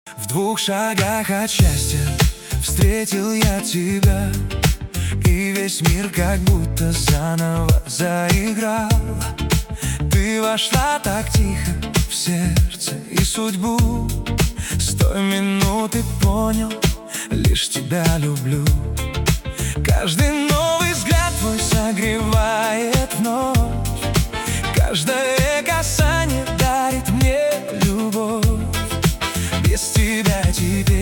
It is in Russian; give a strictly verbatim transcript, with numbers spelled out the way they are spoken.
В двух шагах от счастья встретил я тебя, и весь мир как будто заново заиграл. Ты вошла так тихо в сердце и судьбу. С той минуты понял, лишь тебя люблю. Каждый новый взгляд твой согревает вновь. Каждое касание дарит мне любовь. Без тебя теперь